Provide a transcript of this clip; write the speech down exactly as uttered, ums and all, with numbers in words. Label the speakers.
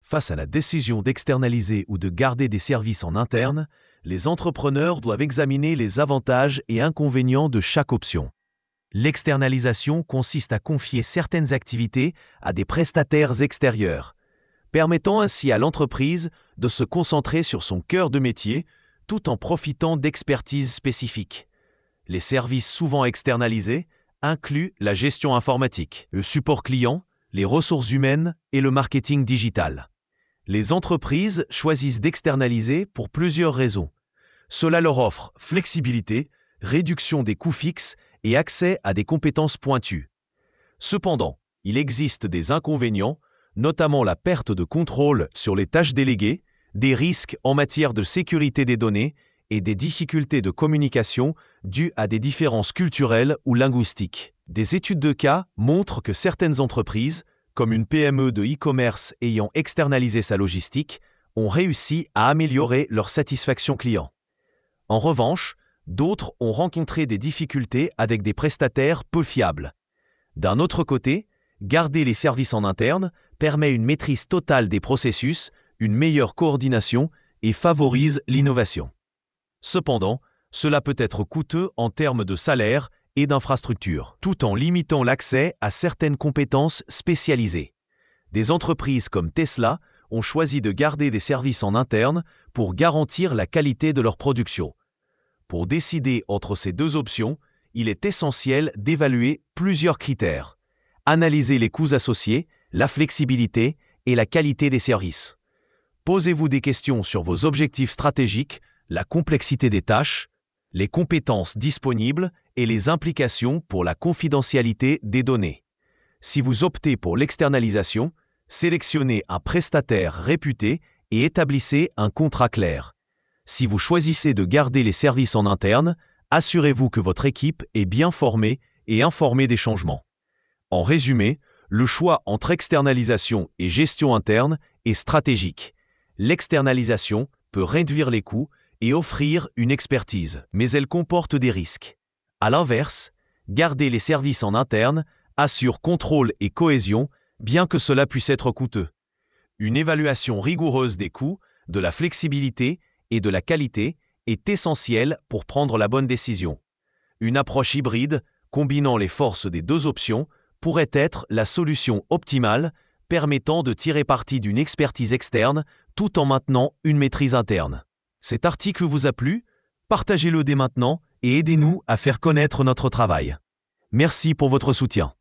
Speaker 1: Face à la décision d'externaliser ou de garder des services en interne, les entrepreneurs doivent examiner les avantages et inconvénients de chaque option. L'externalisation consiste à confier certaines activités à des prestataires extérieurs, permettant ainsi à l'entreprise de se concentrer sur son cœur de métier tout en profitant d'expertises spécifiques. Les services souvent externalisés incluent la gestion informatique, le support client, les ressources humaines et le marketing digital. Les entreprises choisissent d'externaliser pour plusieurs raisons. Cela leur offre flexibilité, réduction des coûts fixes et accès à des compétences pointues. Cependant, il existe des inconvénients, notamment la perte de contrôle sur les tâches déléguées, des risques en matière de sécurité des données et des difficultés de communication dues à des différences culturelles ou linguistiques. Des études de cas montrent que certaines entreprises, comme une P M E de e-commerce ayant externalisé sa logistique, ont réussi à améliorer leur satisfaction client. En revanche, d'autres ont rencontré des difficultés avec des prestataires peu fiables. D'un autre côté, garder les services en interne permet une maîtrise totale des processus, une meilleure coordination et favorise l'innovation. Cependant, cela peut être coûteux en termes de salaire et d'infrastructures, tout en limitant l'accès à certaines compétences spécialisées. Des entreprises comme Tesla ont choisi de garder des services en interne pour garantir la qualité de leur production. Pour décider entre ces deux options, il est essentiel d'évaluer plusieurs critères. Analysez les coûts associés, la flexibilité et la qualité des services. Posez-vous des questions sur vos objectifs stratégiques, la complexité des tâches, les compétences disponibles et les implications pour la confidentialité des données. Si vous optez pour l'externalisation, sélectionnez un prestataire réputé et établissez un contrat clair. Si vous choisissez de garder les services en interne, assurez-vous que votre équipe est bien formée et informée des changements. En résumé, le choix entre externalisation et gestion interne est stratégique. L'externalisation peut réduire les coûts et offrir une expertise, mais elle comporte des risques. À l'inverse, garder les services en interne assure contrôle et cohésion, bien que cela puisse être coûteux. Une évaluation rigoureuse des coûts, de la flexibilité et de la qualité est essentielle pour prendre la bonne décision. Une approche hybride, combinant les forces des deux options, pourrait être la solution optimale, permettant de tirer parti d'une expertise externe tout en maintenant une maîtrise interne. Cet article vous a plu? Partagez-le dès maintenant et aidez-nous à faire connaître notre travail. Merci pour votre soutien.